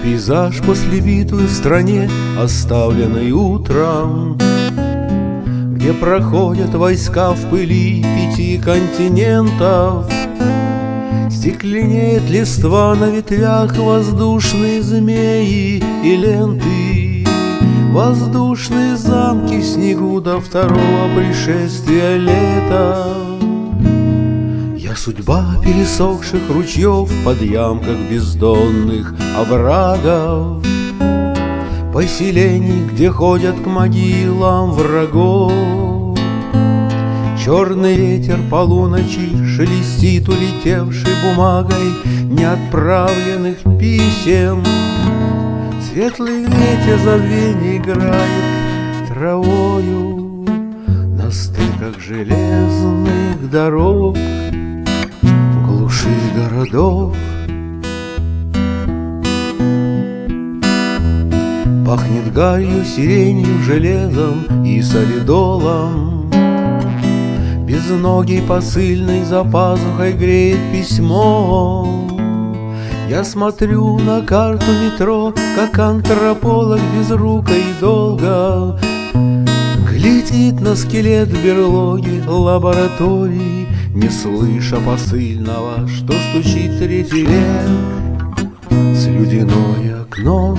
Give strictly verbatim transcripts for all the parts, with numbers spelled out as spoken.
пейзаж после битвы в стране, оставленной утром, где проходят войска в пыли пяти континентов. Стекленеет листва на ветвях, воздушные змеи и ленты, воздушные замки в снегу до второго пришествия лета. Я судьба пересохших ручьев под ямках бездонных оврагов, поселений, где ходят к могилам врагов. Черный ветер полуночи шелестит улетевшей бумагой неотправленных писем. Светлый ветер забвения играет травою на стыках железных дорог, глуши городов. Пахнет гарью, сиренью, железом и солидолом. Безногий посыльный за пазухой греет письмо. Я смотрю на карту метро, как антрополог безруко и долго глядит на скелет в берлоге лаборатории, не слыша посыльного, что стучит третий век. Слюдяное окно.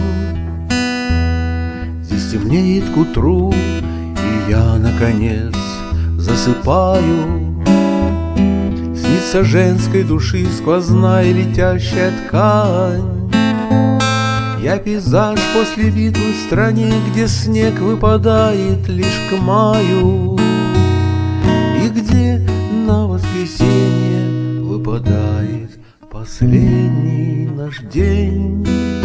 Здесь темнеет к утру, и я, наконец, засыпаю. Снится женской души сквозная летящая ткань. Я пейзаж после битвы в стране, где снег выпадает лишь к маю, и где на воскресенье выпадает последний наш день.